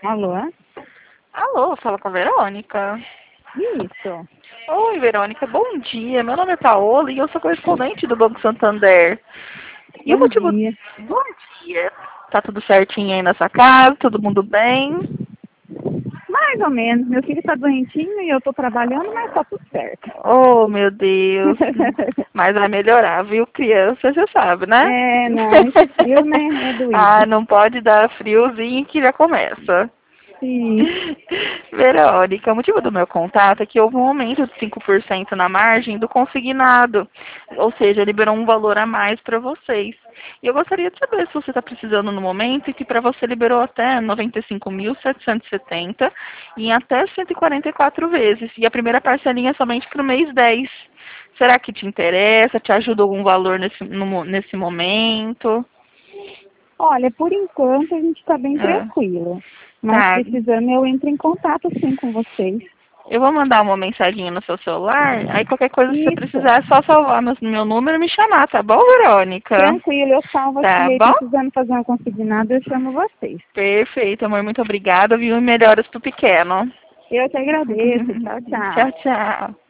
Alô? Alô, fala com a Verônica. Isso. Oi, Verônica, bom dia. Meu nome é Paola e eu sou correspondente do Banco Santander. E o Bom motivo... dia. Bom dia. Tá tudo certinho aí na sua casa? Todo mundo bem? Mais ou menos. Meu filho tá doentinho e eu tô trabalhando, mas tá tudo certo. Oh, meu Deus. Mas vai melhorar, viu? Criança, você sabe, né? Não, esse frio, né, é Ah, doído. não pode dar friozinho que já começa. Sim. Verônica, o motivo do meu contato é que houve um aumento de 5% na margem do consignado, ou seja, liberou um valor a mais para vocês. E eu gostaria de saber se você está precisando no momento e que para você liberou até 95.770 em até 144 vezes. E a primeira parcelinha é somente para o mês 10. Será que te interessa? Te ajuda algum valor nesse momento? Olha, por enquanto a gente tá bem É. tranquilo. Mas Tá. precisando, eu entro em contato sim com vocês. Eu vou mandar uma mensaginha no seu celular, aí qualquer coisa que você Isso. precisar é só salvar meu número e me chamar, tá bom, Verônica? Tranquilo, eu salvo aqui. Tá Aí bom? precisando fazer uma consignada, eu chamo vocês. Perfeito, amor. Muito obrigada, viu? E melhoras pro pequeno. Eu te agradeço. Tchau, Tchau, tchau. tchau.